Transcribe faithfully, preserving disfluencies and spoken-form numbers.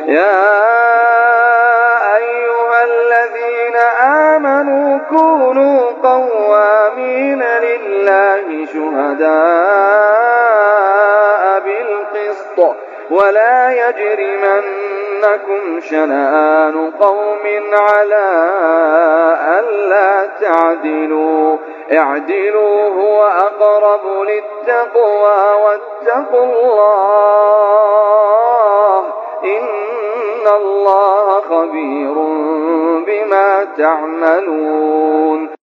يا أيها الذين آمنوا كونوا قوامين لله شهداء بالقسط ولا يجرمنكم شنآن قوم على ألا تعدلوا اعدلوا هو أقرب للتقوى واتقوا الله إن الله خبير بما تعملون